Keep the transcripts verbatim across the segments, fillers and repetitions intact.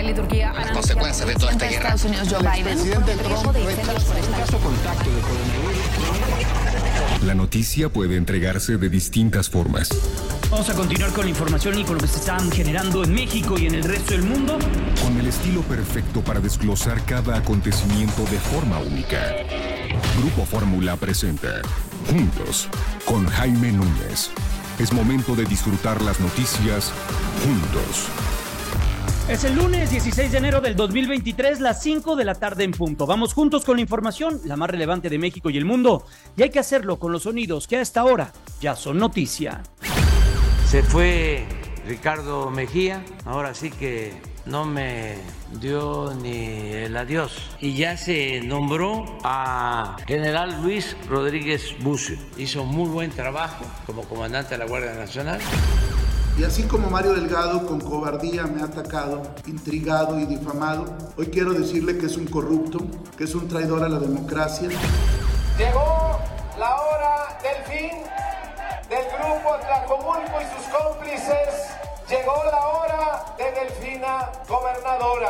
Israel y Turquía han las consecuencias de toda esta guerra. Estados Unidos, Joe Biden. El presidente Trump rechaza un caso contacto de coronavirus. La noticia puede entregarse de distintas formas. Vamos a continuar con la información y con lo que se está generando en México y en el resto del mundo. Con el estilo perfecto para desglosar cada acontecimiento de forma única. Grupo Fórmula presenta Juntos con Jaime Núñez. Es momento de disfrutar las noticias juntos. Es el lunes dieciséis de enero del dos mil veintitrés, las cinco de la tarde en punto. Vamos juntos con la información, la más relevante de México y el mundo. Y hay que hacerlo con los sonidos que a esta hora ya son noticia. Se fue Ricardo Mejía, ahora sí que no me dio ni el adiós. Y ya se nombró a general Luis Rodríguez Bucio. Hizo muy buen trabajo como comandante de la Guardia Nacional. Y así como Mario Delgado con cobardía me ha atacado, intrigado y difamado, hoy quiero decirle que es un corrupto, que es un traidor a la democracia. Llegó la hora del fin del grupo Tlajomulco y sus cómplices. Llegó la hora de Delfina Gobernadora.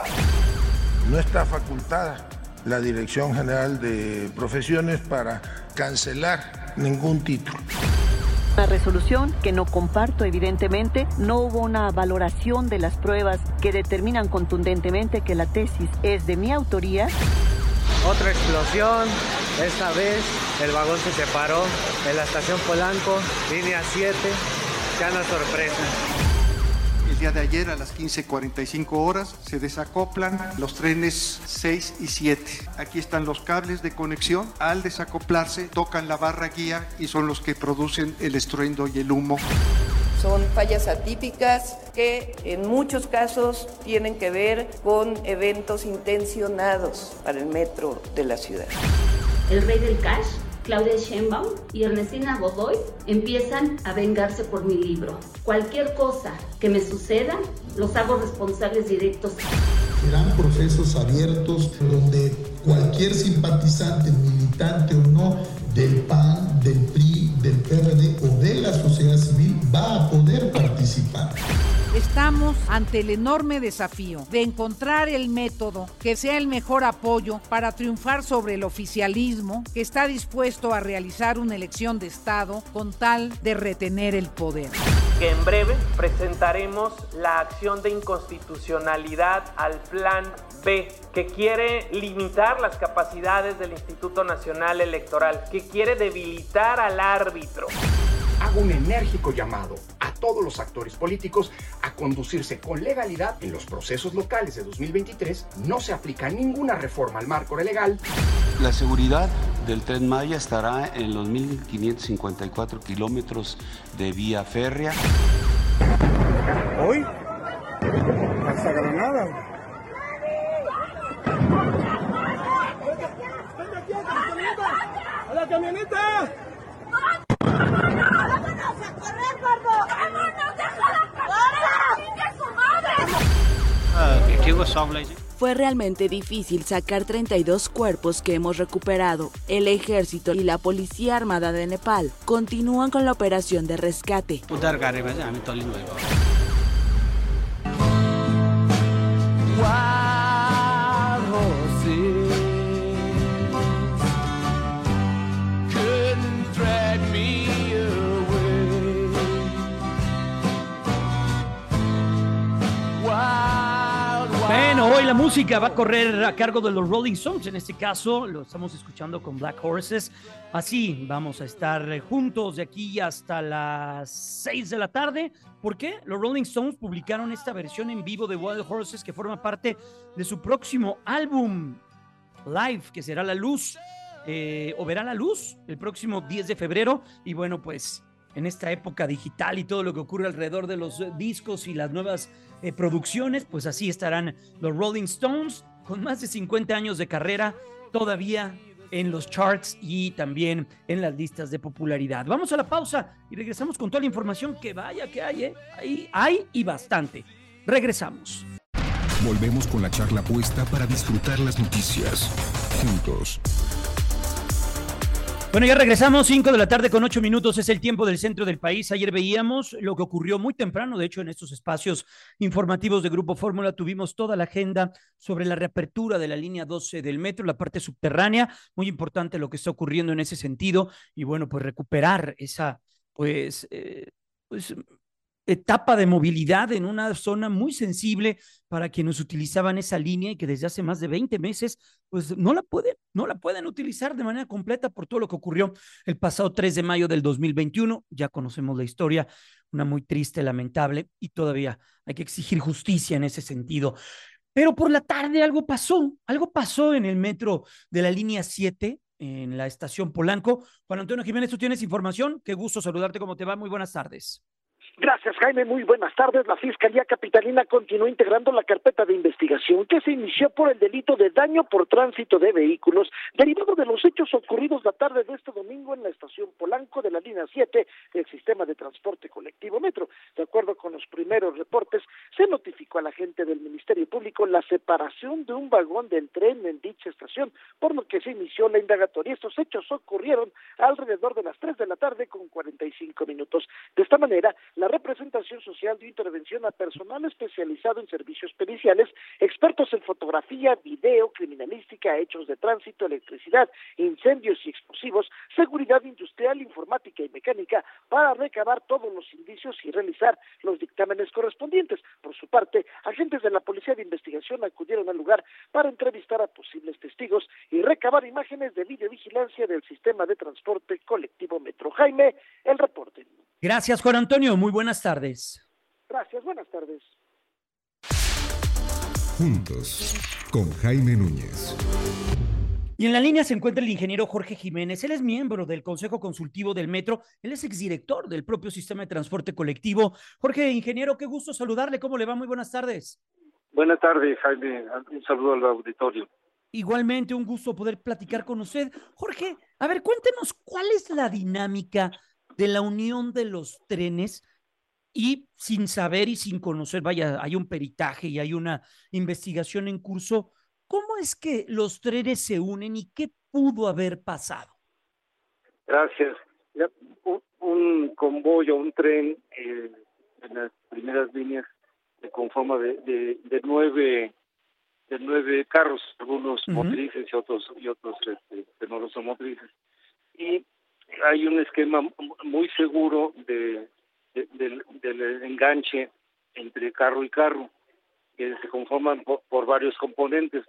No está facultada la Dirección General de Profesiones para cancelar ningún título. Una resolución que no comparto, evidentemente. No hubo una valoración de las pruebas que determinan contundentemente que la tesis es de mi autoría. Otra explosión, esta vez el vagón se separó en la estación Polanco, línea siete, ya no es sorpresa. El día de ayer a las quince cuarenta y cinco horas se desacoplan los trenes seis y siete. Aquí están los cables de conexión. Al desacoplarse tocan la barra guía y son los que producen el estruendo y el humo. Son fallas atípicas que en muchos casos tienen que ver con eventos intencionados para el metro de la ciudad. El rey del cash, Claudia Sheinbaum y Ernestina Godoy empiezan a vengarse por mi libro. Cualquier cosa que me suceda, los hago responsables directos. Serán procesos abiertos donde cualquier simpatizante, militante o no, del P A N, del P R I, del P R D o de la sociedad civil va a poder participar. Estamos ante el enorme desafío de encontrar el método que sea el mejor apoyo para triunfar sobre el oficialismo que está dispuesto a realizar una elección de Estado con tal de retener el poder. Que en breve presentaremos la acción de inconstitucionalidad al Plan B, que quiere limitar las capacidades del Instituto Nacional Electoral, que quiere debilitar al árbitro. Hago un enérgico llamado a todos los actores políticos a conducirse con legalidad en los procesos locales de dos mil veintitrés. No se aplica ninguna reforma al marco legal. La seguridad del Tren Maya estará en los mil quinientos cincuenta y cuatro kilómetros de vía férrea. Hoy, hasta Granada. ¡A la camioneta! Fue realmente difícil sacar treinta y dos cuerpos que hemos recuperado. El ejército y la policía armada de Nepal continúan con la operación de rescate. Bueno, hoy la música va a correr a cargo de los Rolling Stones. En este caso lo estamos escuchando con Black Horses. Así vamos a estar juntos de aquí hasta las seis de la tarde. ¿Por qué? Los Rolling Stones publicaron esta versión en vivo de Wild Horses que forma parte de su próximo álbum Live, que será la luz eh, o verá la luz el próximo diez de febrero. Y bueno, pues en esta época digital y todo lo que ocurre alrededor de los discos y las nuevas eh, producciones, pues así estarán los Rolling Stones con más de cincuenta años de carrera todavía en los charts y también en las listas de popularidad. Vamos a la pausa y regresamos con toda la información que vaya que hay, ¿eh? Ahí hay y bastante. Regresamos. Volvemos con la charla puesta para disfrutar las noticias juntos. Bueno, ya regresamos, cinco de la tarde con ocho minutos, es el tiempo del centro del país. Ayer veíamos lo que ocurrió muy temprano, de hecho en estos espacios informativos de Grupo Fórmula tuvimos toda la agenda sobre la reapertura de la línea doce del metro, la parte subterránea, muy importante lo que está ocurriendo en ese sentido y bueno, pues recuperar esa pues, eh, pues etapa de movilidad en una zona muy sensible para quienes utilizaban esa línea y que desde hace más de veinte meses pues no la pueden, no la pueden utilizar de manera completa por todo lo que ocurrió el pasado tres de mayo del dos mil veintiuno. Ya conocemos la historia, una muy triste, lamentable, y todavía hay que exigir justicia en ese sentido. Pero por la tarde algo pasó, algo pasó en el metro de la línea siete, en la estación Polanco. Juan Antonio Jiménez, tú tienes información. Qué gusto saludarte, ¿cómo te va? Muy buenas tardes. Gracias, Jaime. Muy buenas tardes. La Fiscalía Capitalina continúa integrando la carpeta de investigación que se inició por el delito de daño por tránsito de vehículos derivado de los hechos ocurridos la tarde de este domingo en la estación Polanco de la línea siete del sistema de transporte colectivo Metro. De acuerdo con los primeros reportes, se notificó a la gente del Ministerio Público la separación de un vagón del tren en dicha estación, por lo que se inició la indagatoria. Estos hechos ocurrieron alrededor de las tres de la tarde con cuarenta y cinco minutos. De esta manera, la representación social dio intervención a personal especializado en servicios periciales, expertos en fotografía, video, criminalística, hechos de tránsito, electricidad, incendios y explosivos, seguridad industrial, informática y mecánica, para recabar todos los indicios y realizar los dictámenes correspondientes. Por su parte, agentes de la Policía de Investigación acudieron al lugar para entrevistar a posibles testigos y recabar imágenes de videovigilancia del sistema de transporte colectivo Metro. Jaime, el reporte. Gracias, Juan Antonio. Muy buenas tardes. Gracias, buenas tardes. Juntos, con Jaime Núñez. Y en la línea se encuentra el ingeniero Jorge Jiménez. Él es miembro del Consejo Consultivo del Metro. Él es exdirector del propio sistema de transporte colectivo. Jorge, ingeniero, qué gusto saludarle. ¿Cómo le va? Muy buenas tardes. Buenas tardes, Jaime. Un saludo al auditorio. Igualmente, un gusto poder platicar con usted. Jorge, a ver, cuéntenos cuál es la dinámica de la unión de los trenes y sin saber y sin conocer, vaya, hay un peritaje y hay una investigación en curso. ¿Cómo es que los trenes se unen y qué pudo haber pasado? Gracias. Ya, un, un convoy o un tren eh, en las primeras líneas se conforma de, de, de nueve de nueve carros, algunos uh-huh. motrices y otros y otros este, que no lo son motrices. Y hay un esquema muy seguro de, de, de del enganche entre carro y carro, que se conforman por, por varios componentes: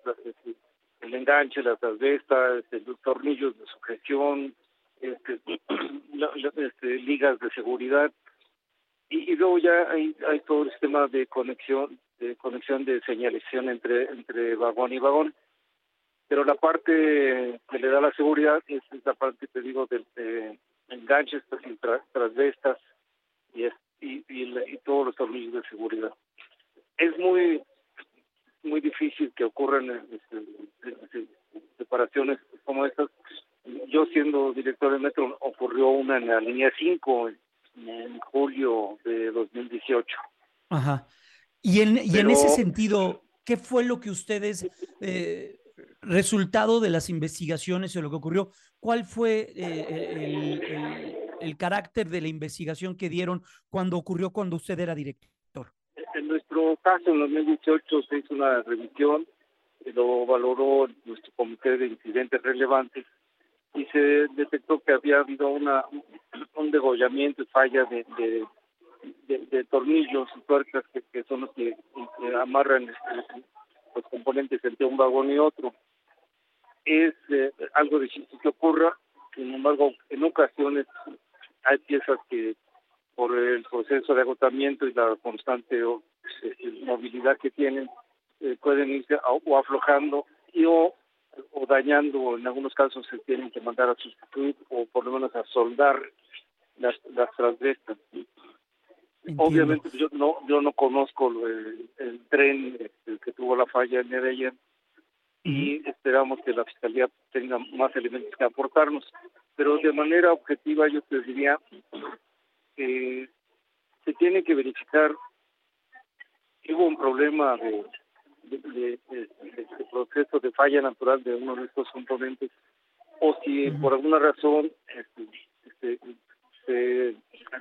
el enganche, las asbestas, los tornillos de sujeción, este, este, ligas de seguridad, y, y luego ya hay, hay todo el sistema de conexión, de conexión de señalización entre entre vagón y vagón. Pero la parte que le da la seguridad es la parte, te digo, de, de enganches, tra, trasvestas y, es, y, y, y todos los tornillos de seguridad. Es muy muy difícil que ocurran este, este, separaciones como estas. Yo, siendo director de Metro, ocurrió una en la línea cinco en, en julio de dos mil dieciocho. Ajá. Y en, y Pero, en ese sentido, ¿qué fue lo que ustedes... Eh, resultado de las investigaciones o lo que ocurrió, ¿cuál fue eh, el, el, el carácter de la investigación que dieron cuando ocurrió cuando usted era director? En nuestro caso, en dos mil dieciocho, se hizo una revisión, lo valoró nuestro comité de incidentes relevantes y se detectó que había habido una un degollamiento y falla de, de, de, de tornillos y tuercas que, que son los que, que amarran este, los componentes entre un vagón y otro. Es eh, algo difícil que ocurra, sin embargo, en ocasiones hay piezas que por el proceso de agotamiento y la constante eh, movilidad que tienen, eh, pueden irse a, o aflojando y o, o dañando, en algunos casos se tienen que mandar a sustituir o por lo menos a soldar las, las transvestas. Entiendo. Obviamente yo no yo no conozco el, el tren el que tuvo la falla el día de ayer y esperamos que la Fiscalía tenga más elementos que aportarnos, pero de manera objetiva yo te diría que eh, se tiene que verificar que hubo un problema de, de, de, de, de, de proceso de falla natural de uno de estos componentes o si uh-huh. por alguna razón este, este, se,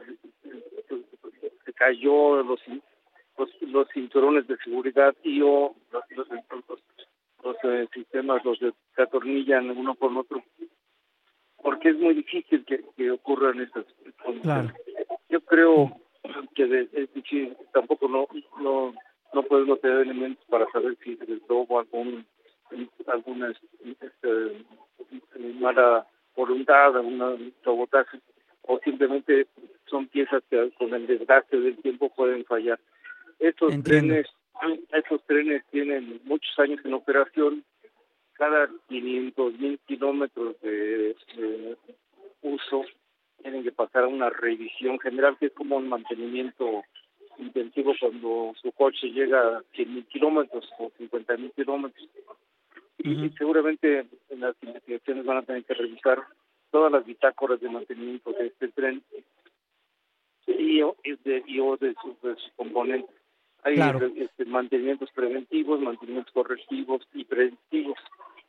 se cayó los, los los cinturones de seguridad y o los, los, los, los eh, sistemas los se atornillan uno con otro, porque es muy difícil que, que ocurran estas condiciones. Claro. Yo creo que de, es difícil, tampoco no no no podemos tener elementos para saber si les robo algún alguna este, mala voluntad, alguna sabotaje, o simplemente son piezas que con el desgaste del tiempo pueden fallar. Estos Entiendo. trenes, estos trenes tienen muchos años en operación. Cada quinientos mil kilómetros de, de uso tienen que pasar a una revisión general, que es como un mantenimiento intensivo cuando su coche llega a cien mil kilómetros o cincuenta mil kilómetros. Uh-huh. Y seguramente en las investigaciones van a tener que revisar todas las bitácoras de mantenimiento de este tren y, de, y o de, sus, de sus componentes. Hay claro. este, mantenimientos preventivos, mantenimientos correctivos y predictivos.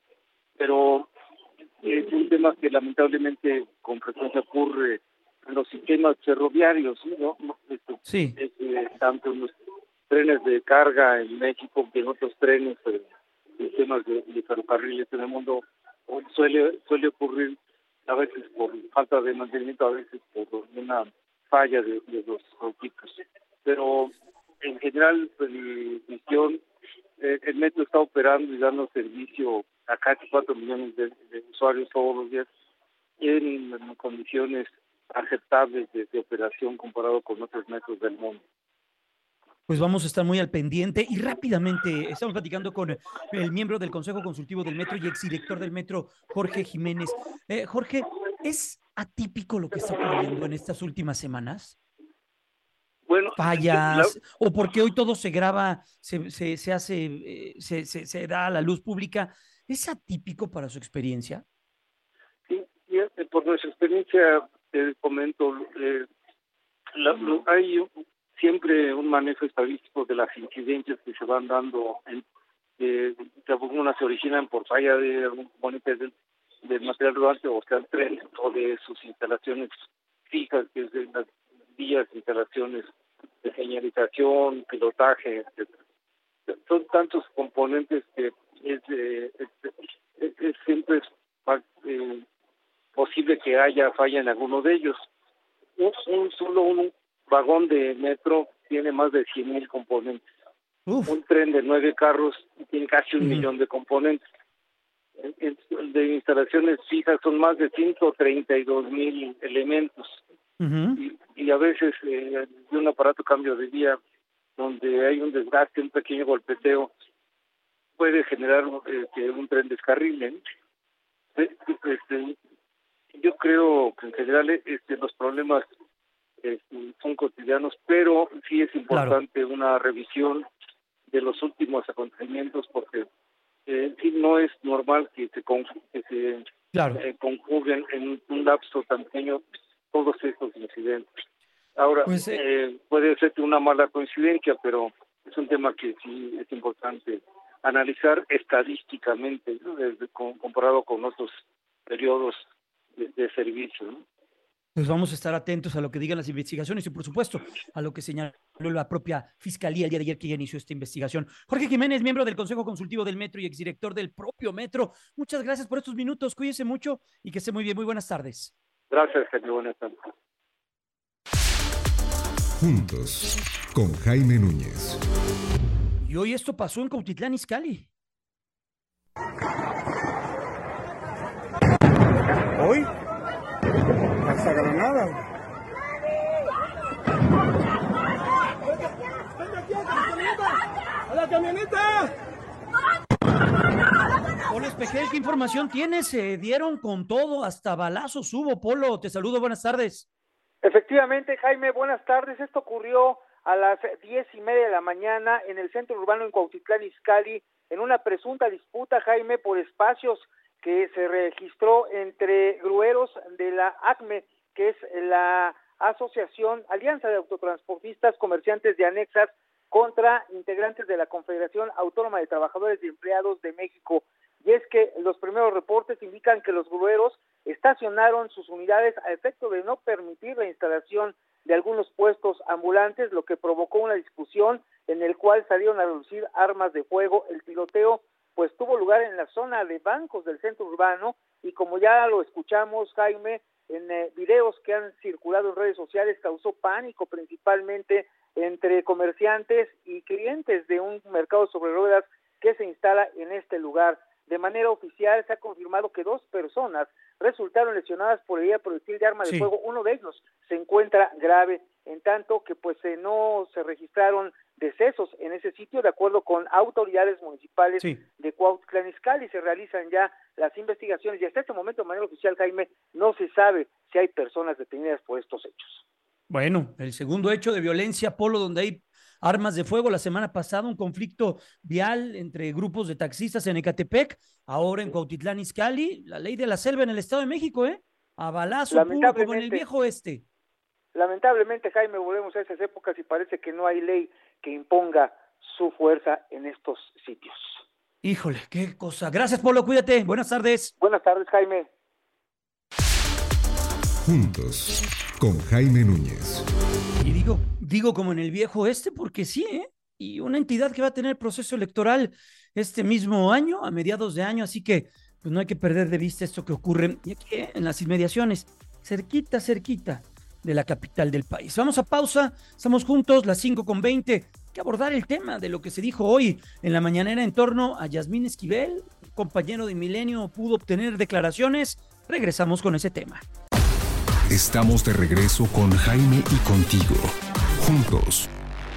Pero es un tema que lamentablemente con frecuencia ocurre en los sistemas ferroviarios, ¿no? Este, sí. Este, tanto en los trenes de carga en México que en otros trenes, eh, sistemas de, de ferrocarriles en el mundo, suele suele ocurrir a veces por falta de mantenimiento, a veces por una falla de, de los equipos. Pero en general, pues, mi visión, eh, el metro está operando y dando servicio a casi cuatro millones de, de usuarios todos los días en, en condiciones aceptables de, de operación comparado con otros metros del mundo. Pues vamos a estar muy al pendiente y rápidamente estamos platicando con el miembro del Consejo Consultivo del Metro y exdirector del Metro, Jorge Jiménez. Eh, Jorge, ¿es atípico lo que está ocurriendo en estas últimas semanas? Bueno, fallas, la... o porque hoy todo se graba, se, se, se hace, eh, se, se, se da a la luz pública. ¿Es atípico para su experiencia? Sí, y, eh, por nuestra experiencia, te comento, eh, la, lo, hay siempre un manejo estadístico de las incidencias que se van dando, en, eh, algunas se originan por falla de algún componente del, del material rodante, o sea, el tren, o de sus instalaciones fijas, que es de las vías, instalaciones de señalización, pilotaje, etcétera. Son tantos componentes que es, eh, es, es, es siempre es eh, posible que haya falla en alguno de ellos. Un, un solo un vagón de metro tiene más de cien mil componentes. Uf. Un tren de nueve carros tiene casi un uh-huh. millón de componentes. El, el de instalaciones fijas son más de ciento treinta y dos mil elementos. Uh-huh. Y, y a veces eh, de un aparato cambio de vía donde hay un desgaste, un pequeño golpeteo, puede generar eh, que un tren descarrile. Este, yo creo que en general este, los problemas eh, son cotidianos, pero sí es importante claro. una revisión de los últimos acontecimientos, porque eh, sí no es normal que se, con, que se claro. eh, conjuguen en un lapso tan pequeño todos estos incidentes. Ahora, pues, eh, eh, puede ser una mala coincidencia, pero es un tema que sí es importante analizar estadísticamente, ¿no? Desde, con, comparado con otros periodos de, de servicio, ¿no? Pues vamos a estar atentos a lo que digan las investigaciones y, por supuesto, a lo que señaló la propia Fiscalía el día de ayer que ya inició esta investigación. Jorge Jiménez, miembro del Consejo Consultivo del Metro y exdirector del propio Metro, muchas gracias por estos minutos, cuídese mucho y que esté muy bien. Muy buenas tardes. Gracias, Jaime, buenas tardes. Juntos, con Jaime Núñez. Y hoy esto pasó en Cuautitlán Izcalli. ¿Hoy? Hasta Granada. ¡A la camioneta! Polo Espejel, ¿qué información tienes? Se dieron con todo, hasta balazos hubo. Polo, te saludo, buenas tardes. Efectivamente, Jaime, buenas tardes. Esto ocurrió a las diez y media de la mañana en el centro urbano en Cuautitlán Izcalli, en una presunta disputa, Jaime, por espacios que se registró entre grueros de la ACME, que es la Asociación Alianza de Autotransportistas Comerciantes de Anexas, contra integrantes de la Confederación Autónoma de Trabajadores y Empleados de México. y es que los primeros reportes indican que los grueros estacionaron sus unidades a efecto de no permitir la instalación de algunos puestos ambulantes, lo que provocó una discusión en el cual salieron a relucir armas de fuego. El tiroteo pues tuvo lugar en la zona de bancos del centro urbano y como ya lo escuchamos, Jaime, en eh, videos que han circulado en redes sociales, causó pánico principalmente entre comerciantes y clientes de un mercado sobre ruedas que se instala en este lugar. De manera oficial se ha confirmado que dos personas resultaron lesionadas por herida proyectil de arma de sí. fuego. Uno de ellos se encuentra grave, en tanto que pues eh, no se registraron decesos en ese sitio. De acuerdo con autoridades municipales sí. de Cuautitlán Izcalli, se realizan ya las investigaciones y hasta este momento, de manera oficial, Jaime, no se sabe si hay personas detenidas por estos hechos. Bueno, el segundo hecho de violencia, Polo, donde hay armas de fuego. La semana pasada un conflicto vial entre grupos de taxistas en Ecatepec, ahora en Cuautitlán Izcalli, la ley de la selva en el Estado de México, ¿eh? A balazo puro, como en el viejo oeste. Lamentablemente, Jaime, volvemos a esas épocas y parece que no hay ley que imponga su fuerza en estos sitios. Híjole, qué cosa. Gracias, Polo, cuídate. Buenas tardes. Buenas tardes, Jaime. Juntos, con Jaime Núñez. Y digo, digo como en el viejo oeste porque sí, ¿eh? Y una entidad que va a tener proceso electoral este mismo año, a mediados de año, así que pues no hay que perder de vista esto que ocurre y aquí, ¿eh? En las inmediaciones, cerquita, cerquita de la capital del país. Vamos a pausa, estamos juntos, las cinco con veinte. Hay que abordar el tema de lo que se dijo hoy en la mañanera en torno a Yasmín Esquivel, un compañero de Milenio pudo obtener declaraciones. Regresamos con ese tema. Estamos de regreso con Jaime y contigo, juntos.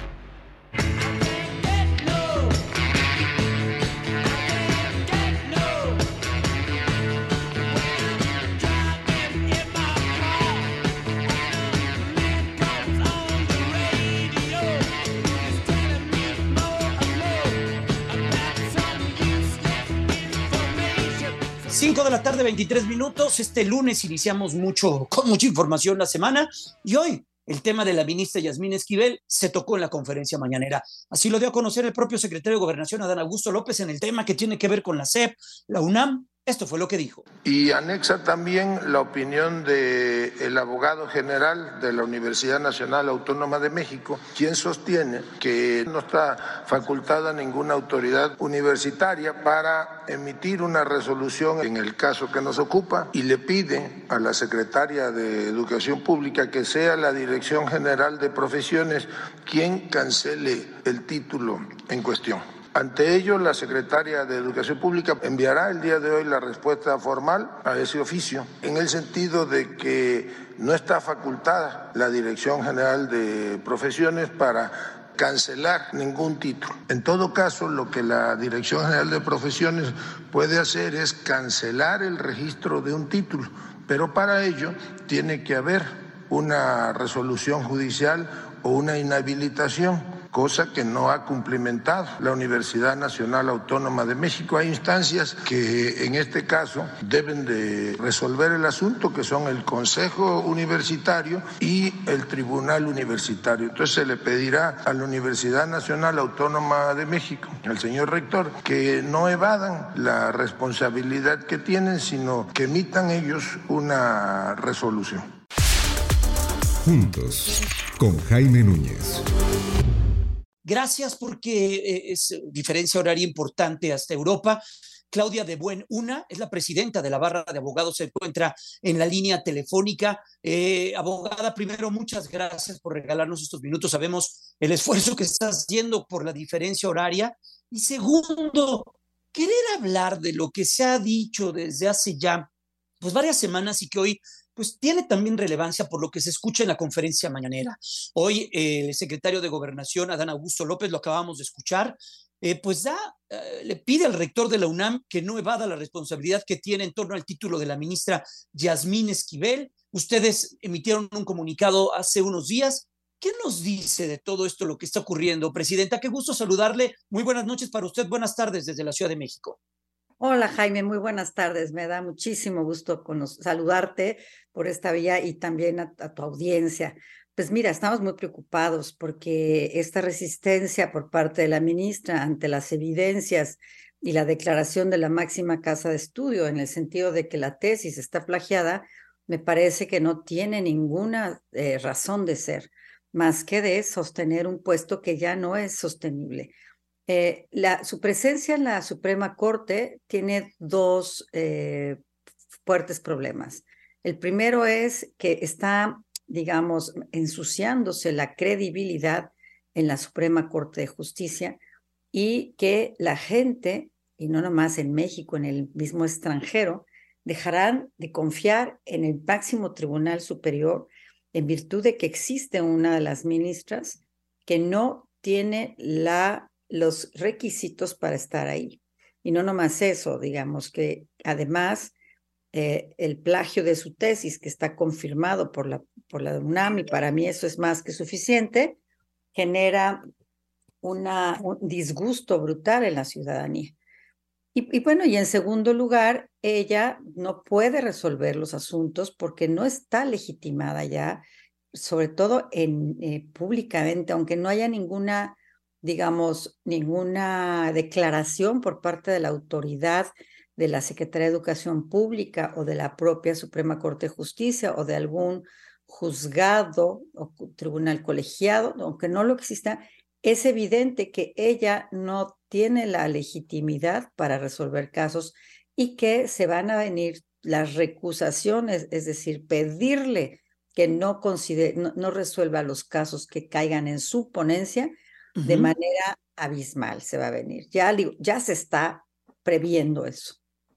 cinco de la tarde, veintitrés minutos. Este lunes iniciamos mucho, con mucha información la semana y hoy el tema de la ministra Yasmín Esquivel se tocó en la conferencia mañanera. Así lo dio a conocer el propio secretario de Gobernación, Adán Augusto López, en el tema que tiene que ver con la S E P, la UNAM. Esto fue lo que dijo. Y anexa también la opinión del abogado general de la Universidad Nacional Autónoma de México, quien sostiene que no está facultada ninguna autoridad universitaria para emitir una resolución en el caso que nos ocupa y le pide a la secretaria de Educación Pública que sea la Dirección General de Profesiones quien cancele el título en cuestión. Ante ello, la secretaria de Educación Pública enviará el día de hoy la respuesta formal a ese oficio, en el sentido de que no está facultada la Dirección General de Profesiones para cancelar ningún título. En todo caso, lo que la Dirección General de Profesiones puede hacer es cancelar el registro de un título, pero para ello tiene que haber una resolución judicial o una inhabilitación, cosa que no ha cumplimentado la Universidad Nacional Autónoma de México. Hay instancias que en este caso deben de resolver el asunto, que son el Consejo Universitario y el Tribunal Universitario. Entonces se le pedirá a la Universidad Nacional Autónoma de México, al señor rector, que no evadan la responsabilidad que tienen, sino que emitan ellos una resolución. Juntos, con Jaime Núñez. Gracias, porque es diferencia horaria importante hasta Europa. Claudia de Buenuna es la presidenta de la Barra de Abogados, se encuentra en la línea telefónica. Eh, abogada, primero, muchas gracias por regalarnos estos minutos. Sabemos el esfuerzo que estás haciendo por la diferencia horaria. Y segundo, querer hablar de lo que se ha dicho desde hace ya pues varias semanas y que hoy pues tiene también relevancia por lo que se escucha en la conferencia mañanera. Hoy eh, el secretario de Gobernación, Adán Augusto López, lo acabamos de escuchar, eh, pues da, eh, le pide al rector de la UNAM que no evada la responsabilidad que tiene en torno al título de la ministra Yasmín Esquivel. Ustedes emitieron un comunicado hace unos días. ¿Qué nos dice de todo esto lo que está ocurriendo, presidenta? Qué gusto saludarle. Muy buenas noches para usted. Buenas tardes desde la Ciudad de México. Hola Jaime, muy buenas tardes. Me da muchísimo gusto con los, saludarte por esta vía y también a, a tu audiencia. Pues mira, estamos muy preocupados porque esta resistencia por parte de la ministra ante las evidencias y la declaración de la máxima casa de estudio, en el sentido de que la tesis está plagiada, me parece que no tiene ninguna eh, razón de ser, más que de sostener un puesto que ya no es sostenible. Eh, la, su presencia en la Suprema Corte tiene dos eh, fuertes problemas. El primero es que está, digamos, ensuciándose la credibilidad en la Suprema Corte de Justicia y que la gente, y no nomás en México, en el mismo extranjero, dejarán de confiar en el máximo tribunal superior en virtud de que existe una de las ministras que no tiene la, los requisitos para estar ahí. Y no nomás eso, digamos que además eh, el plagio de su tesis, que está confirmado por la, por la UNAM, y para mí eso es más que suficiente, genera una, un disgusto brutal en la ciudadanía. Y, y bueno, y en segundo lugar, ella no puede resolver los asuntos porque no está legitimada ya, sobre todo en, eh, públicamente, aunque no haya ninguna, digamos, ninguna declaración por parte de la autoridad de la Secretaría de Educación Pública o de la propia Suprema Corte de Justicia o de algún juzgado o tribunal colegiado, aunque no lo exista, es evidente que ella no tiene la legitimidad para resolver casos y que se van a venir las recusaciones, es decir, pedirle que no, considere, no, no resuelva los casos que caigan en su ponencia uh-huh. de manera abismal, se va a venir. Ya, ya se está previendo eso.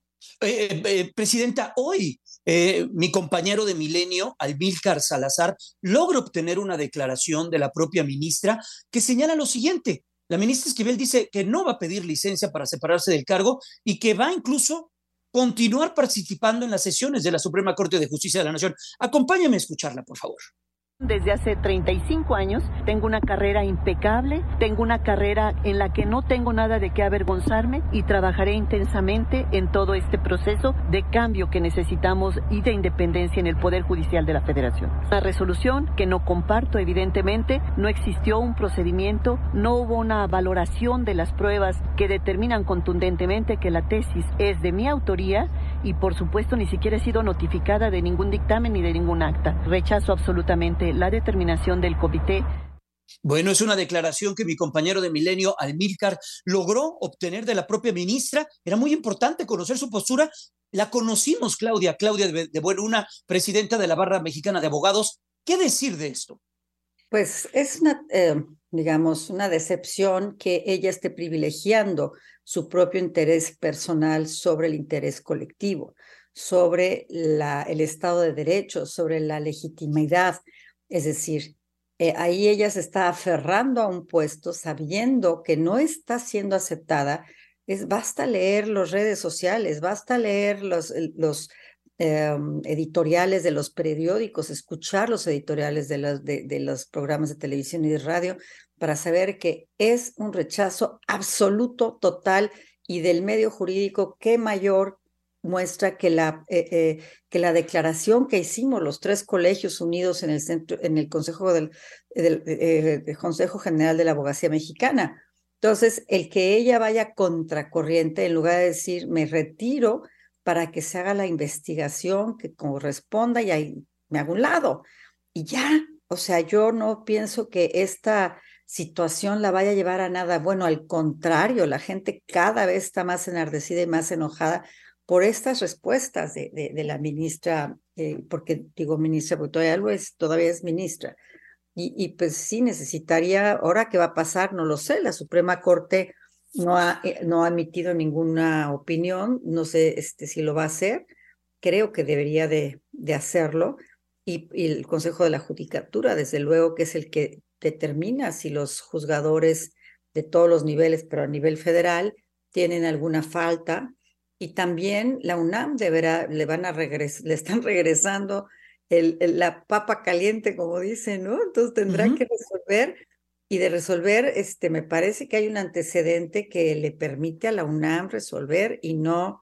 Eh, eh, Presidenta, hoy eh, mi compañero de Milenio, Amílcar Salazar, logra obtener una declaración de la propia ministra que señala lo siguiente. La ministra Esquivel dice que no va a pedir licencia para separarse del cargo y que va incluso continuar participando en las sesiones de la Suprema Corte de Justicia de la Nación. Acompáñame a escucharla, por favor. Desde hace treinta y cinco años tengo una carrera impecable, tengo una carrera en la que no tengo nada de qué avergonzarme y trabajaré intensamente en todo este proceso de cambio que necesitamos y de independencia en el Poder Judicial de la Federación. Una resolución que no comparto, evidentemente, no existió un procedimiento, no hubo una valoración de las pruebas que determinan contundentemente que la tesis es de mi autoría y por supuesto ni siquiera he sido notificada de ningún dictamen ni de ningún acta. Rechazo absolutamente la determinación del comité. Bueno, es una declaración que mi compañero de Milenio, Amílcar, logró obtener de la propia ministra. Era muy importante conocer su postura. La conocimos, Claudia, Claudia de, de Bueno, una presidenta de la Barra Mexicana de Abogados. ¿Qué decir de esto? Pues es una, eh, digamos, una decepción que ella esté privilegiando su propio interés personal sobre el interés colectivo, sobre la, el Estado de Derecho, sobre la legitimidad. Es decir, eh, ahí ella se está aferrando a un puesto sabiendo que no está siendo aceptada. Es, basta leer las redes sociales, basta leer los, los eh, editoriales de los periódicos, escuchar los editoriales de los, de, de los programas de televisión y de radio para saber que es un rechazo absoluto, total, y del medio jurídico, qué mayor muestra que la, eh, eh, que la declaración que hicimos los tres colegios unidos en el, centro, en el Consejo, del, del eh, el Consejo General de la Abogacía Mexicana. Entonces, el que ella vaya contracorriente, en lugar de decir, me retiro para que se haga la investigación que corresponda y ahí me hago un lado. Y ya, o sea, yo no pienso que esta situación la vaya a llevar a nada. Bueno, al contrario, la gente cada vez está más enardecida y más enojada por estas respuestas de, de, de la ministra, eh, porque digo ministra, porque todavía, lo es, todavía es ministra. Y, y pues sí necesitaría, ahora qué va a pasar, no lo sé, la Suprema Corte no ha, no ha emitido ninguna opinión, no sé este, si lo va a hacer, creo que debería de, de hacerlo, y, y el Consejo de la Judicatura, desde luego que es el que determina si los juzgadores de todos los niveles, pero a nivel federal, tienen alguna falta. Y también la UNAM deberá, le van a regres, le están regresando el, el, la papa caliente, como dicen, ¿no? Entonces tendrá uh-huh. que resolver, y de resolver, este, me parece que hay un antecedente que le permite a la UNAM resolver y no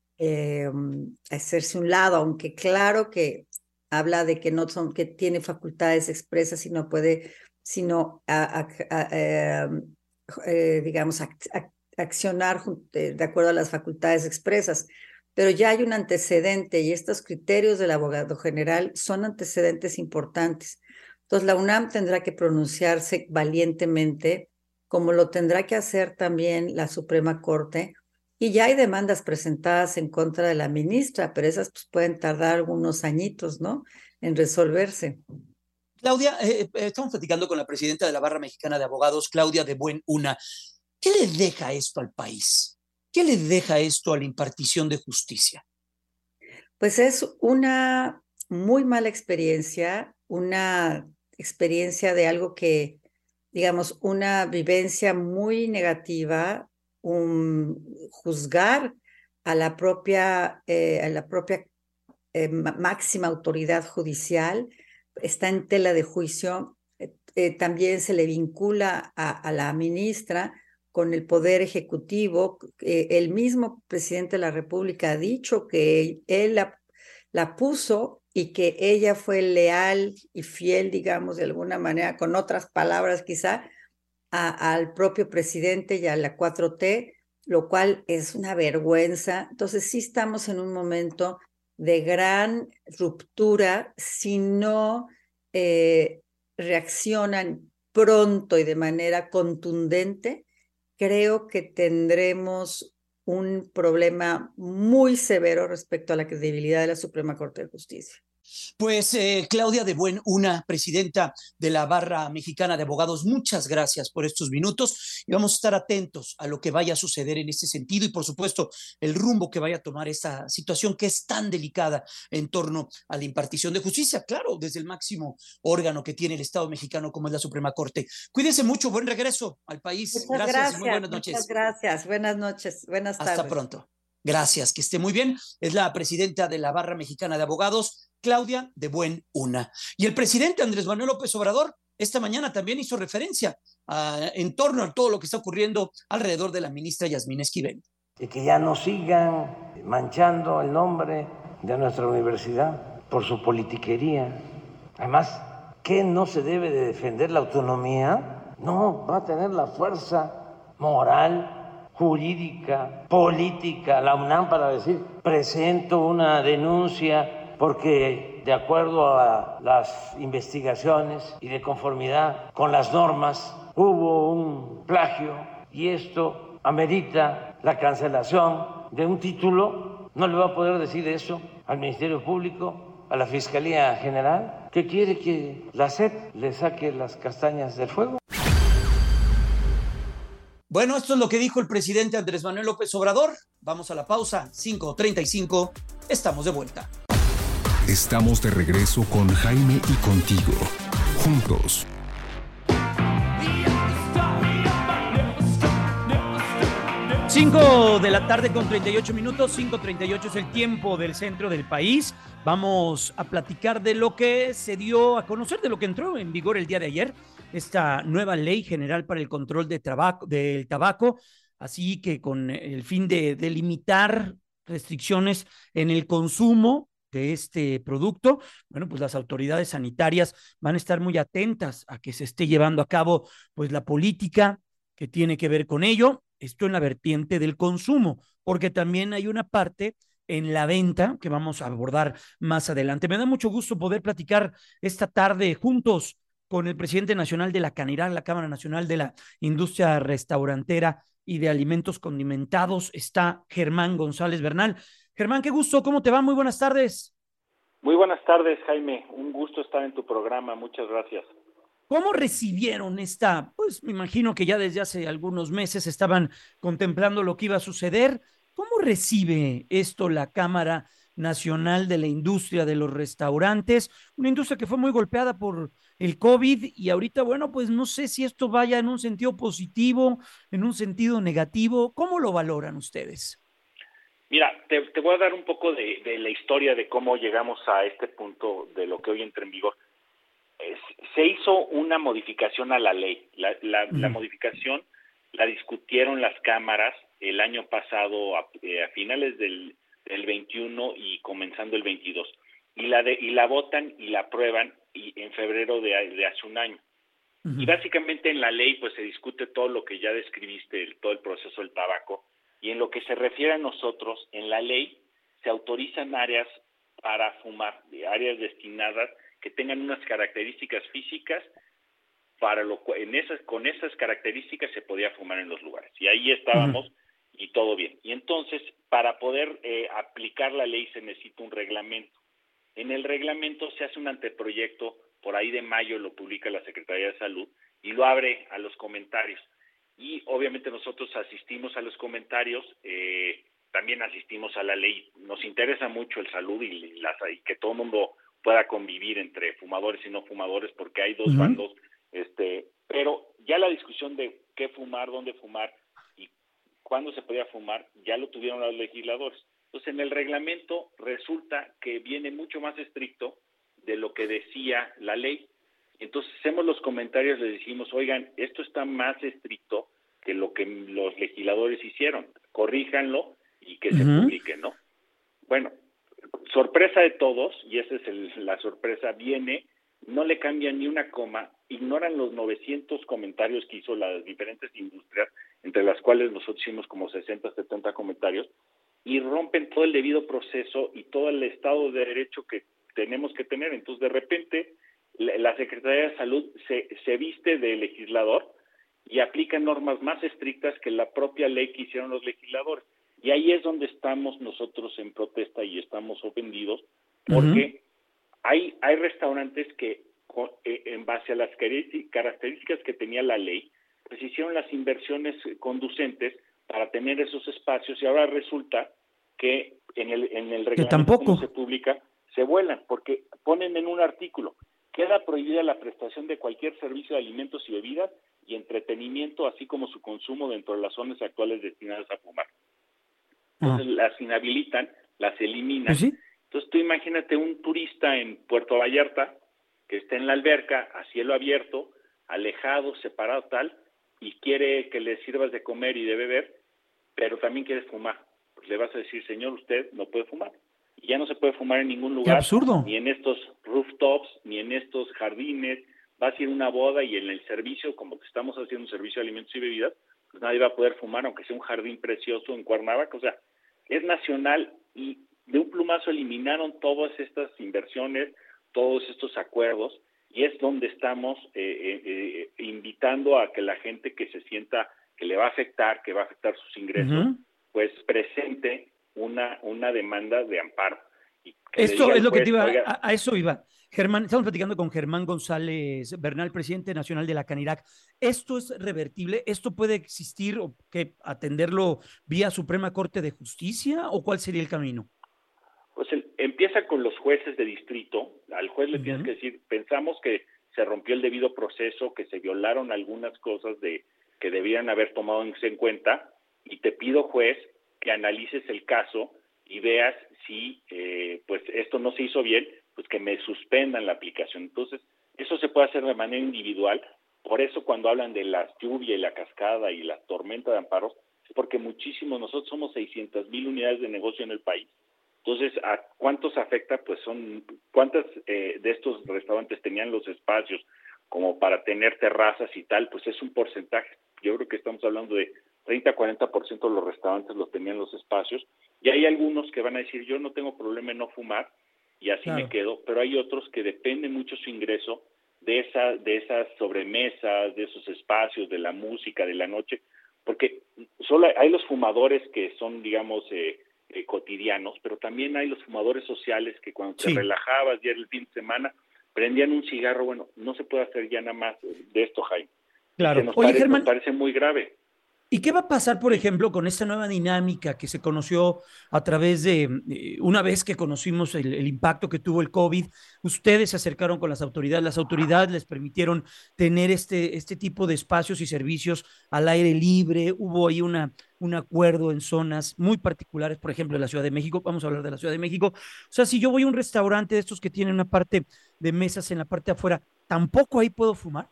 eh, hacerse un lado, aunque claro que habla de que no son, que tiene facultades expresas y no puede, sino a, a, a, a, eh, digamos, a, a, accionar de, de acuerdo a las facultades expresas. Pero ya hay un antecedente y estos criterios del abogado general son antecedentes importantes. Entonces la UNAM tendrá que pronunciarse valientemente, como lo tendrá que hacer también la Suprema Corte, y ya hay demandas presentadas en contra de la ministra, pero esas pues, pueden tardar algunos añitos, ¿no?, en resolverse. Claudia, eh, eh, estamos platicando con la presidenta de la Barra Mexicana de Abogados, Claudia de Buenuna. ¿Qué le deja esto al país? ¿Qué le deja esto a la impartición de justicia? Pues es una muy mala experiencia, una experiencia de algo que, digamos, una vivencia muy negativa, un juzgar a la propia, eh, a la propia eh, máxima autoridad judicial, está en tela de juicio. Eh, eh, también se le vincula a, a la ministra con el Poder Ejecutivo. Eh, el mismo presidente de la República ha dicho que él la, la puso y que ella fue leal y fiel, digamos, de alguna manera, con otras palabras quizá, a, al propio presidente y a la cuatro T, lo cual es una vergüenza. Entonces sí estamos en un momento de gran ruptura si no eh, reaccionan pronto y de manera contundente. Creo que tendremos un problema muy severo respecto a la credibilidad de la Suprema Corte de Justicia. Pues eh, Claudia de Buenuna, presidenta de la Barra Mexicana de Abogados, muchas gracias por estos minutos y vamos a estar atentos a lo que vaya a suceder en este sentido y por supuesto el rumbo que vaya a tomar esta situación que es tan delicada en torno a la impartición de justicia, claro, desde el máximo órgano que tiene el Estado mexicano como es la Suprema Corte. Cuídense mucho, buen regreso al país. Muchas gracias, gracias y muy buenas noches. Muchas gracias, buenas noches, buenas tardes. Hasta pronto. Gracias, que esté muy bien. Es la presidenta de la Barra Mexicana de Abogados, Claudia de Buenuna. Y el presidente Andrés Manuel López Obrador esta mañana también hizo referencia a, en torno a todo lo que está ocurriendo alrededor de la ministra Yasmín Esquivel. Y que ya no sigan manchando el nombre de nuestra universidad por su politiquería. Además, ¿qué no se debe de defender la autonomía? No, va a tener la fuerza moral, jurídica, política, la UNAM para decir, presento una denuncia porque de acuerdo a las investigaciones y de conformidad con las normas hubo un plagio y esto amerita la cancelación de un título. No le va a poder decir eso al Ministerio Público, a la Fiscalía General. ¿Qué quiere, que la S E P le saque las castañas del fuego? Bueno, esto es lo que dijo el presidente Andrés Manuel López Obrador. Vamos a la pausa, cinco treinta y cinco, estamos de vuelta. Estamos de regreso con Jaime y contigo, juntos. cinco de la tarde con treinta y ocho minutos, cinco treinta y ocho es el tiempo del centro del país. Vamos a platicar de lo que se dio a conocer, de lo que entró en vigor el día de ayer, esta nueva ley general para el control de tabaco, del tabaco, así que con el fin de, de limitar restricciones en el consumo de este producto, bueno, pues las autoridades sanitarias van a estar muy atentas a que se esté llevando a cabo pues la política que tiene que ver con ello, esto en la vertiente del consumo, porque también hay una parte en la venta que vamos a abordar más adelante. Me da mucho gusto poder platicar esta tarde juntos con el presidente nacional de la CANIRAC, la Cámara Nacional de la Industria Restaurantera y de Alimentos Condimentados. Está Germán González Bernal. Germán, qué gusto, ¿cómo te va? Muy buenas tardes. Muy buenas tardes, Jaime. Un gusto estar en tu programa, muchas gracias. ¿Cómo recibieron esta? Pues me imagino que ya desde hace algunos meses estaban contemplando lo que iba a suceder. ¿Cómo recibe esto la Cámara Nacional de la Industria de los Restaurantes? Una industria que fue muy golpeada por el COVID y ahorita, bueno, pues no sé si esto vaya en un sentido positivo, en un sentido negativo. ¿Cómo lo valoran ustedes? Mira, te, te voy a dar un poco de, de la historia de cómo llegamos a este punto de lo que hoy entra en vigor. Es, se hizo una modificación a la ley. La, la, uh-huh. la modificación la discutieron las cámaras el año pasado a, eh, a finales del, del veintiuno y comenzando el veintidós. Y la de, y la votan y la aprueban y en febrero de, de hace un año. Uh-huh. Y básicamente en la ley pues se discute todo lo que ya describiste, el, todo el proceso del tabaco, y en lo que se refiere a nosotros, en la ley se autorizan áreas para fumar, áreas destinadas que tengan unas características físicas, para lo en esas con esas características se podía fumar en los lugares, y ahí estábamos. Uh-huh. Y todo bien. Y entonces, para poder eh, aplicar la ley se necesita un reglamento. En el reglamento se hace un anteproyecto, por ahí de mayo lo publica la Secretaría de Salud y lo abre a los comentarios. Y obviamente nosotros asistimos a los comentarios, eh, también asistimos a la ley. Nos interesa mucho el salud y, las, y que todo el mundo pueda convivir entre fumadores y no fumadores, porque hay dos uh-huh. bandos. Este, pero ya la discusión de qué fumar, dónde fumar, cuándo se podía fumar, ya lo tuvieron los legisladores. Entonces, en el reglamento resulta que viene mucho más estricto de lo que decía la ley. Entonces, hacemos los comentarios, les decimos, oigan, esto está más estricto que lo que los legisladores hicieron. Corríjanlo y que uh-huh. se publique, ¿no? Bueno, sorpresa de todos, y esa es el, la sorpresa, viene, no le cambian ni una coma, ignoran los novecientos comentarios que hizo las diferentes industrias, entre las cuales nosotros hicimos como sesenta, setenta comentarios, y rompen todo el debido proceso y todo el Estado de Derecho que tenemos que tener. Entonces, de repente, la, la Secretaría de Salud se, se viste de legislador y aplica normas más estrictas que la propia ley que hicieron los legisladores. Y ahí es donde estamos nosotros en protesta y estamos ofendidos, porque uh-huh. hay, hay restaurantes que, en base a las características que tenía la ley, pues hicieron las inversiones conducentes para tener esos espacios, y ahora resulta que en el en el reglamento como se publica se vuelan, porque ponen en un artículo: queda prohibida la prestación de cualquier servicio de alimentos y bebidas y entretenimiento, así como su consumo dentro de las zonas actuales destinadas a fumar. Entonces ah. las inhabilitan, las eliminan. ¿Sí? Entonces tú imagínate un turista en Puerto Vallarta que está en la alberca a cielo abierto, alejado, separado, tal, y quiere que le sirvas de comer y de beber, pero también quiere fumar. Pues le vas a decir, señor, usted no puede fumar. Y ya no se puede fumar en ningún lugar. ¡Qué absurdo! Ni en estos rooftops, ni en estos jardines. Vas a ir a una boda y en el servicio, como que estamos haciendo un servicio de alimentos y bebidas, pues nadie va a poder fumar, aunque sea un jardín precioso en Cuernavaca. O sea, es nacional, y de un plumazo eliminaron todas estas inversiones, todos estos acuerdos, y es donde estamos eh, eh, eh, invitando a que la gente que se sienta que le va a afectar, que va a afectar sus ingresos, uh-huh. pues presente una una demanda de amparo. Y Esto es lo juez, que te iba, oiga, a, a eso iba. Germán, estamos platicando con Germán González Bernal, presidente nacional de la Canirac. ¿Esto es revertible? ¿Esto puede existir o que atenderlo vía Suprema Corte de Justicia, o cuál sería el camino? Pues el, empieza con los jueces de distrito. Al juez le uh-huh. tienes que decir, pensamos que se rompió el debido proceso, que se violaron algunas cosas de que debían haber tomado en cuenta, y te pido, juez, que analices el caso y veas si eh, pues esto no se hizo bien, pues que me suspendan la aplicación. Entonces, eso se puede hacer de manera individual. Por eso cuando hablan de la lluvia y la cascada y la tormenta de amparos, es porque muchísimos, nosotros somos seiscientas mil unidades de negocio en el país. Entonces, ¿a cuántos afecta? Pues son, ¿cuántas eh, de estos restaurantes tenían los espacios como para tener terrazas y tal? Pues es un porcentaje. Yo creo que estamos hablando de treinta a cuarenta por ciento de los restaurantes los tenían los espacios, y hay algunos que van a decir, yo no tengo problema en no fumar, y así claro. me quedo, pero hay otros que depende mucho su ingreso de esa, de esas sobremesas, de esos espacios, de la música, de la noche, porque solo hay los fumadores que son, digamos, eh, eh, cotidianos, pero también hay los fumadores sociales que cuando sí. te relajabas ya el fin de semana, prendían un cigarro. Bueno, no se puede hacer ya nada más de esto, Jaime. Claro. Nos, Oye, parece, Germán, nos parece muy grave. ¿Y qué va a pasar, por ejemplo, con esta nueva dinámica que se conoció a través de, eh, una vez que conocimos el, el impacto que tuvo el COVID, ustedes se acercaron con las autoridades, las autoridades les permitieron tener este, este tipo de espacios y servicios al aire libre, hubo ahí una, un acuerdo en zonas muy particulares, por ejemplo, en la Ciudad de México, vamos a hablar de la Ciudad de México, o sea, si yo voy a un restaurante de estos que tienen una parte de mesas en la parte de afuera, ¿tampoco ahí puedo fumar?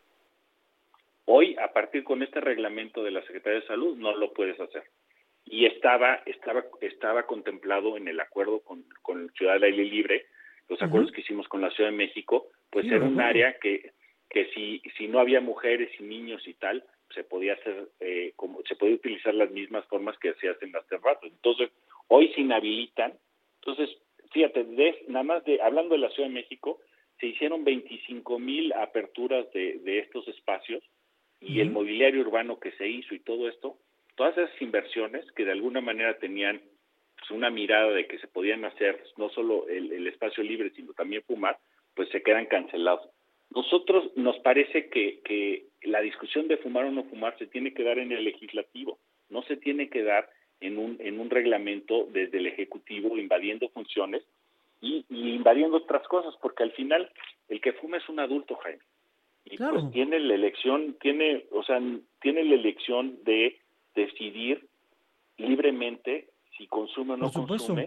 Hoy, a partir con este reglamento de la Secretaría de Salud, no lo puedes hacer. Y estaba estaba estaba contemplado en el acuerdo con, con Ciudad del Aire Libre, los acuerdos uh-huh. que hicimos con la Ciudad de México, pues sí, era un uh-huh. área que, que si si no había mujeres y niños y tal, se podía hacer eh, como se podía utilizar las mismas formas que se hacen hace rato. Entonces, hoy se inhabilitan. Entonces, fíjate, de, nada más de hablando de la Ciudad de México, se hicieron veinticinco mil aperturas de, de estos espacios y uh-huh. el mobiliario urbano que se hizo y todo esto, todas esas inversiones que de alguna manera tenían pues, una mirada de que se podían hacer no solo el, el espacio libre, sino también fumar, pues se quedan cancelados. Nosotros nos parece que, que la discusión de fumar o no fumar se tiene que dar en el legislativo, no se tiene que dar en un en un reglamento desde el ejecutivo invadiendo funciones y, y invadiendo otras cosas, porque al final el que fuma es un adulto, Jaime, y claro. pues tiene la elección, tiene, o sea, tiene la elección de decidir libremente si consume o no consume,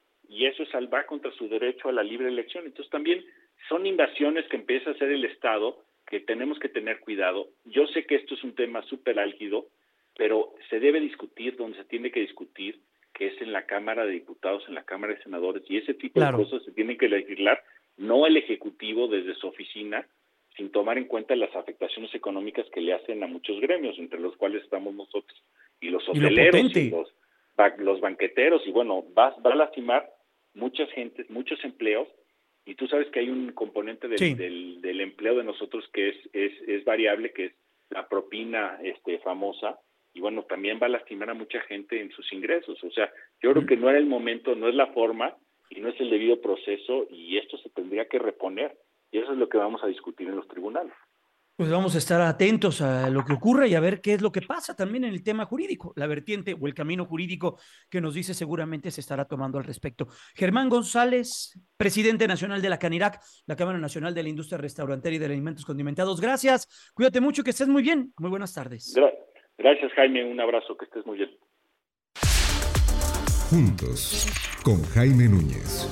y eso es al va contra su derecho a la libre elección. Entonces también son invasiones que empieza a hacer el Estado, que tenemos que tener cuidado. Yo sé que esto es un tema súper álgido, pero se debe discutir donde se tiene que discutir, que es en la Cámara de Diputados, en la Cámara de Senadores, y ese tipo claro. de cosas se tienen que legislar, no el Ejecutivo desde su oficina, sin tomar en cuenta las afectaciones económicas que le hacen a muchos gremios, entre los cuales estamos nosotros, y los hoteleros, y, y los, los banqueteros, y bueno, va, va a lastimar muchas gentes, muchos empleos, y tú sabes que hay un componente del, sí. del, del empleo de nosotros que es, es, es variable, que es la propina este, famosa, y bueno, también va a lastimar a mucha gente en sus ingresos. O sea, yo creo que no era el momento, no es la forma, y no es el debido proceso, y esto se tendría que reponer, y eso es lo que vamos a discutir en los tribunales. Pues vamos a estar atentos a lo que ocurra y a ver qué es lo que pasa también en el tema jurídico, la vertiente o el camino jurídico que nos dice seguramente se estará tomando al respecto. Germán González, presidente nacional de la CANIRAC, la Cámara Nacional de la Industria Restaurantera y de Alimentos Condimentados. Gracias, cuídate mucho, que estés muy bien. Muy buenas tardes. Gracias, Jaime, un abrazo, que estés muy bien. Juntos, con Jaime Núñez.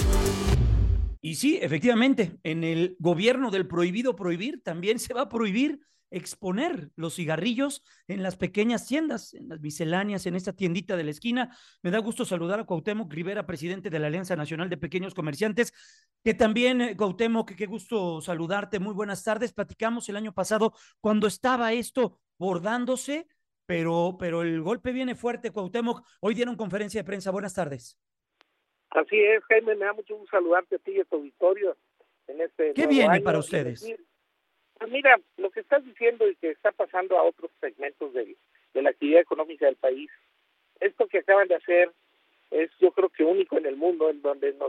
Y sí, efectivamente, en el gobierno del prohibido prohibir también se va a prohibir exponer los cigarrillos en las pequeñas tiendas, en las misceláneas, en esta tiendita de la esquina. Me da gusto saludar a Cuauhtémoc Rivera, presidente de la Alianza Nacional de Pequeños Comerciantes, que también, Cuauhtémoc, qué gusto saludarte, muy buenas tardes. Platicamos el año pasado cuando estaba esto bordándose, pero, pero el golpe viene fuerte, Cuauhtémoc. Hoy dieron conferencia de prensa, buenas tardes. Así es, Jaime, me da mucho gusto saludarte a ti y a tu auditorio en este ¿Qué viene para ustedes? Decir, pues mira, lo que estás diciendo y que está pasando a otros segmentos de, de la actividad económica del país, esto que acaban de hacer es yo creo que único en el mundo, en donde nos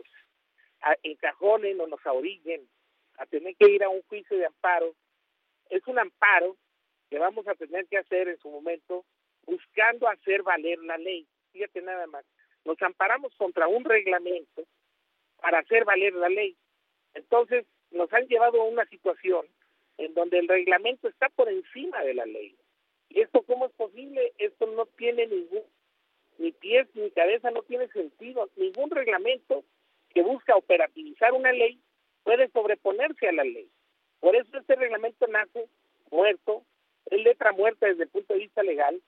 encajonen o nos ahorillen a tener que ir a un juicio de amparo. Es un amparo que vamos a tener que hacer en su momento buscando hacer valer la ley. Fíjate nada más. Nos amparamos contra un reglamento para hacer valer la ley. Entonces, nos han llevado a una situación en donde el reglamento está por encima de la ley. ¿Y esto cómo es posible? Esto no tiene ningún, ni pies ni cabeza, no tiene sentido. Ningún reglamento que busca operativizar una ley puede sobreponerse a la ley. Por eso este reglamento nace muerto, es letra muerta desde el punto de vista legal,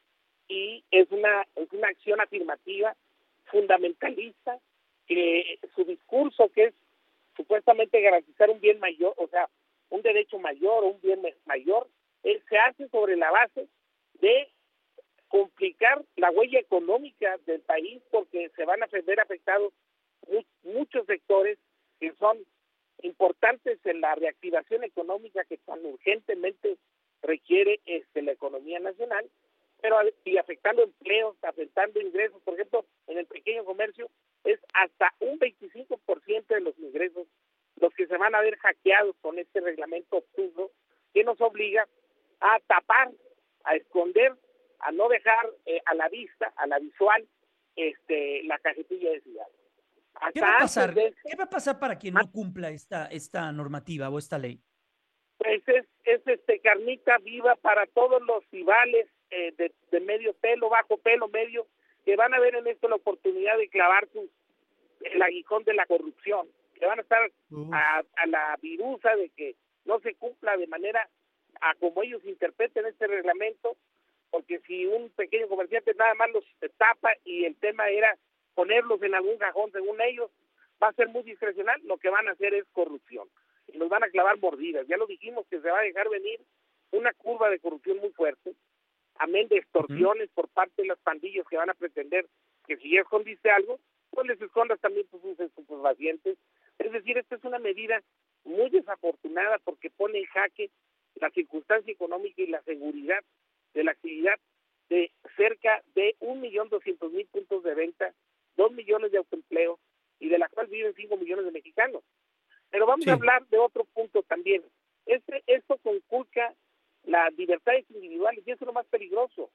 y es una, es una acción afirmativa fundamentalista, que su discurso, que es supuestamente garantizar un bien mayor, o sea, un derecho mayor o un bien mayor, eh, se hace sobre la base de complicar la huella económica del país, porque se van a ver afectados mu- muchos sectores que son importantes en la reactivación económica que tan urgentemente requiere este, la economía nacional, pero y afectando empleos, afectando ingresos. Por ejemplo, en el pequeño comercio es hasta un veinticinco por ciento de los ingresos los que se van a ver hackeados con este reglamento obtuso que nos obliga a tapar, a esconder, a no dejar eh, a la vista, a la visual, este, la cajetilla de cigarros. ¿Qué va a pasar? De... ¿Qué va a pasar para quien no cumpla esta esta normativa o esta ley? Pues es, es este carnita viva para todos los rivales eh, de, de medio pelo, bajo pelo, medio, que van a ver en esto la oportunidad de clavar sus, el aguijón de la corrupción, que van a estar a, a la virusa de que no se cumpla de manera a como ellos interpreten este reglamento, porque si un pequeño comerciante nada más los tapa y el tema era ponerlos en algún cajón según ellos, va a ser muy discrecional, lo que van a hacer es corrupción. y nos van a clavar mordidas. Ya lo dijimos que se va a dejar venir una curva de corrupción muy fuerte, amén de extorsiones uh-huh. por parte de las pandillas que van a pretender que si ya escondiste algo, pues les escondas también tus estupefacientes. Es decir, esta es una medida muy desafortunada porque pone en jaque la circunstancia económica y la seguridad de la actividad de cerca de un millón doscientos mil puntos de venta, dos millones de autoempleos y de la cual viven cinco millones de mexicanos. Pero vamos sí. a hablar de otro punto también. Este, esto conculca las libertades individuales y eso es lo más peligroso.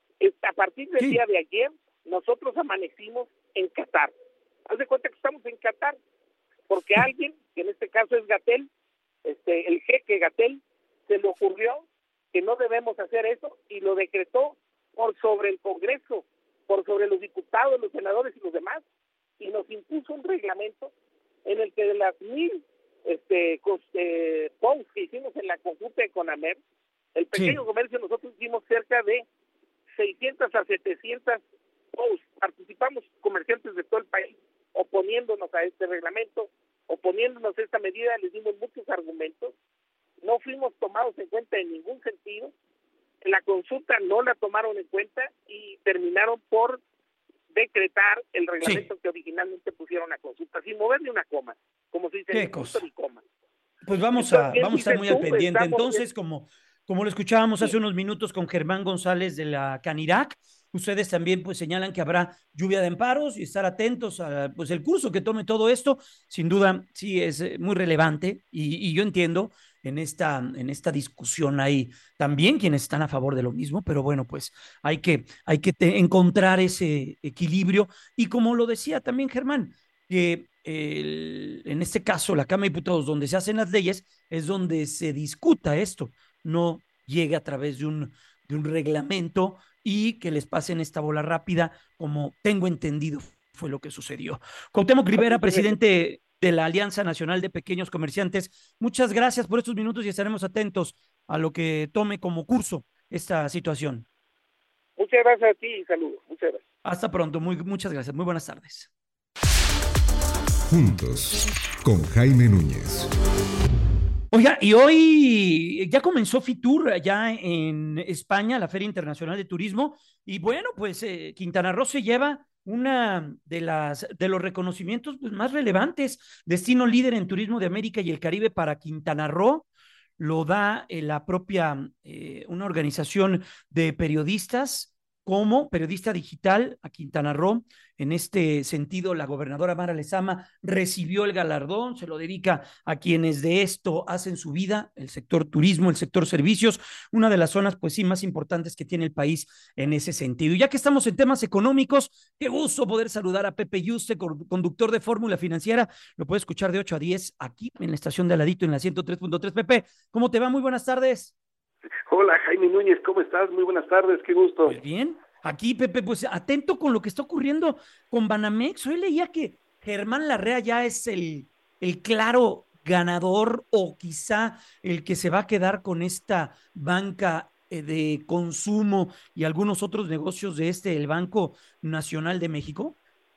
A partir del sí. día de ayer, nosotros amanecimos en Qatar. Haz de cuenta que estamos en Qatar, porque alguien, que en este caso es Gatell, este, el jeque Gatell, se le ocurrió que no debemos hacer eso y lo decretó por sobre el Congreso, por sobre los diputados, los senadores y los demás, y nos impuso un reglamento en el que de las mil este, eh, posts que hicimos en la conjunta de CONAMER, el pequeño sí. comercio, nosotros hicimos cerca de seiscientos a setecientos posts. Participamos comerciantes de todo el país oponiéndonos a este reglamento, oponiéndonos a esta medida, les dimos muchos argumentos, no fuimos tomados en cuenta en ningún sentido, la consulta no la tomaron en cuenta y terminaron por decretar el reglamento sí. que originalmente pusieron a consulta, sin mover ni una coma, como se dice, ni punto ni coma. Pues vamos Entonces, a vamos a estar muy tú, al pendiente. Entonces, como, como lo escuchábamos sí. hace unos minutos con Germán González de la Canirac, ustedes también pues señalan que habrá lluvia de amparos y estar atentos a pues el curso que tome todo esto. Sin duda, sí es muy relevante y, y yo entiendo en esta, en esta discusión hay también quienes están a favor de lo mismo, pero bueno, pues hay que, hay que te, encontrar ese equilibrio y como lo decía también Germán, que el, en este caso la Cámara de Diputados donde se hacen las leyes es donde se discuta esto, no llegue a través de un, de un reglamento y que les pasen esta bola rápida, como tengo entendido fue lo que sucedió. Cuauhtémoc Rivera, presidente de la Alianza Nacional de Pequeños Comerciantes, muchas gracias por estos minutos y estaremos atentos a lo que tome como curso esta situación. Muchas gracias a ti y saludos. Muchas gracias. Hasta pronto, muy, muchas gracias. Muy buenas tardes. Juntos, con Jaime Núñez. Oiga, y hoy ya comenzó Fitur allá en España, la Feria Internacional de Turismo, y bueno, pues eh, Quintana Roo se lleva una de las de los reconocimientos pues, más relevantes, destino líder en turismo de América y el Caribe para Quintana Roo, lo da eh, la propia, eh, una organización de periodistas como periodista digital a Quintana Roo. En este sentido, la gobernadora Mara Lezama recibió el galardón, se lo dedica a quienes de esto hacen su vida, el sector turismo, el sector servicios, una de las zonas, pues sí, más importantes que tiene el país en ese sentido. Y ya que estamos en temas económicos, qué gusto poder saludar a Pepe Yuste, conductor de Fórmula Financiera, lo puede escuchar de ocho a diez aquí en la estación de Aladito en la ciento tres punto tres. Pepe, ¿cómo te va? Muy buenas tardes. Hola, Jaime Núñez, ¿cómo estás? Muy buenas tardes, qué gusto. Pues bien. Aquí, Pepe, pues atento con lo que está ocurriendo con Banamex. Hoy leía que Germán Larrea ya es el, el claro ganador o quizá el que se va a quedar con esta banca de consumo y algunos otros negocios de este, el Banco Nacional de México.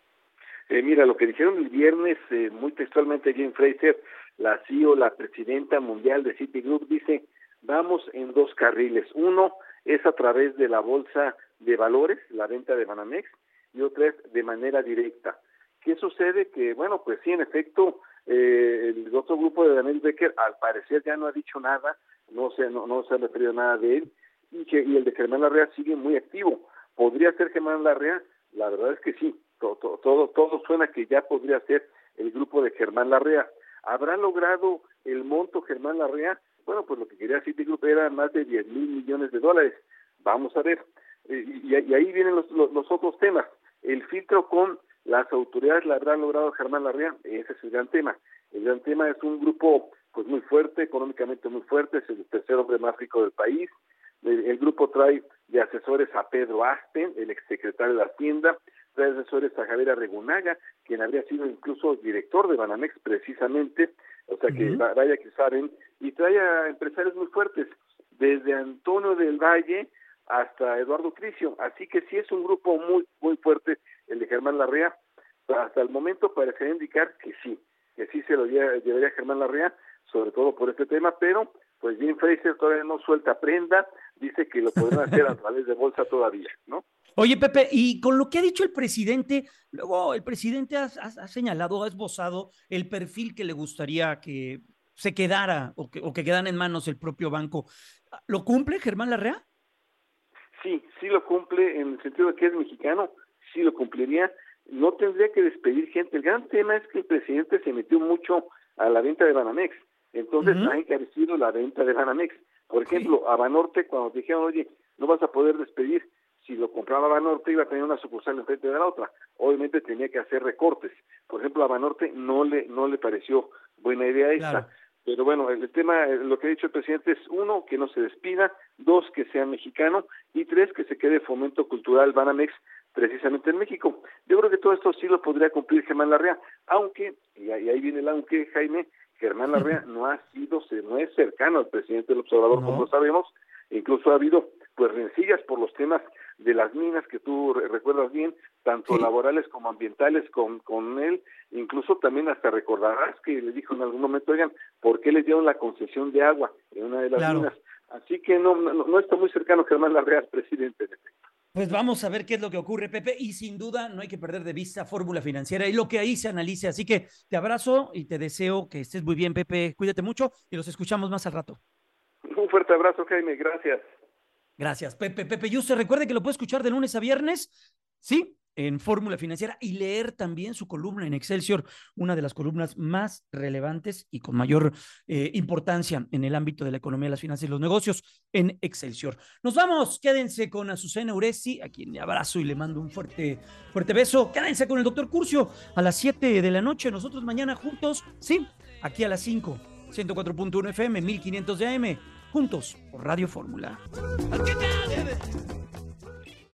Eh, mira, lo que dijeron el viernes, eh, muy textualmente, Jim Fraser, la C E O, la presidenta mundial de Citigroup, dice, vamos en dos carriles. Uno es a través de la bolsa de valores, la venta de Banamex, y otra es de manera directa. ¿Qué sucede? Que, bueno, pues sí, en efecto, eh, el otro grupo de Daniel Becker, al parecer ya no ha dicho nada, no se, no, no se ha referido nada de él, y, que, y el de Germán Larrea sigue muy activo. ¿Podría ser Germán Larrea? La verdad es que sí, todo, todo, todo, todo suena que ya podría ser el grupo de Germán Larrea. ¿Habrá logrado el monto Germán Larrea? Bueno, pues lo que quería Citigroup era más de diez mil millones de dólares. Vamos a ver. Y, y ahí vienen los, los, los otros temas. El filtro con las autoridades la habrán logrado Germán Larrea, ese es el gran tema. El gran tema es un grupo pues muy fuerte, económicamente muy fuerte, es el tercer hombre más rico del país. El, el grupo trae de asesores a Pedro Aspen, el exsecretario de Hacienda, trae asesores a Javier Arregunaga, quien habría sido incluso director de Banamex precisamente, o sea que uh-huh. vaya que saben, y trae a empresarios muy fuertes, desde Antonio del Valle hasta Eduardo Tricio, así que sí es un grupo muy muy fuerte el de Germán Larrea. Hasta el momento parecería indicar que sí, que sí se lo llevaría Germán Larrea, sobre todo por este tema, pero pues Jim Fraser todavía no suelta prenda, dice que lo podrán hacer a través de bolsa todavía, ¿no? Oye, Pepe, y con lo que ha dicho el presidente, luego el presidente ha, ha, ha señalado, ha esbozado el perfil que le gustaría que se quedara o que, o que quedan en manos el propio banco. ¿Lo cumple Germán Larrea? Sí, sí lo cumple en el sentido de que es mexicano, sí lo cumpliría, no tendría que despedir gente. El gran tema es que el presidente se metió mucho a la venta de Banamex, entonces uh-huh. ha encarecido la venta de Banamex. Por ejemplo, sí. a Banorte, cuando dijeron, oye, no vas a poder despedir, si lo compraba Banorte iba a tener una sucursal enfrente de la otra, obviamente tenía que hacer recortes. Por ejemplo, a Banorte no le no le pareció buena idea esta. Claro. Pero bueno, el tema, lo que ha dicho el presidente es, uno, que no se despida, dos, que sea mexicano, y tres, que se quede Fomento Cultural Banamex precisamente en México. Yo creo que todo esto sí lo podría cumplir Germán Larrea, aunque, y ahí viene el aunque, Jaime, Germán Larrea no ha sido, no es cercano al presidente del Observador, no. como lo sabemos, incluso ha habido pues rencillas por los temas de las minas que tú recuerdas bien, tanto sí. laborales como ambientales con, con él, incluso también hasta recordarás que le dijo en algún momento, oigan, ¿por qué les dieron la concesión de agua en una de las claro. minas? Así que no, no, no está muy cercano Germán Larrea al presidente. Pues vamos a ver qué es lo que ocurre, Pepe, y sin duda no hay que perder de vista Fórmula Financiera y lo que ahí se analice, así que te abrazo y te deseo que estés muy bien, Pepe, cuídate mucho y los escuchamos más al rato. Un fuerte abrazo, Jaime, gracias. Gracias, Pepe. Pepe Yuste, recuerde que lo puede escuchar de lunes a viernes, sí, en Fórmula Financiera y leer también su columna en Excelsior, una de las columnas más relevantes y con mayor eh, importancia en el ámbito de la economía, las finanzas y los negocios en Excelsior. Nos vamos, quédense con Azucena Uresti, a quien le abrazo y le mando un fuerte, fuerte beso. Quédense con el doctor Curcio a las siete de la noche, nosotros mañana juntos, sí, aquí a las cinco, ciento cuatro punto uno F M, mil quinientos de A M, juntos por Radio Fórmula.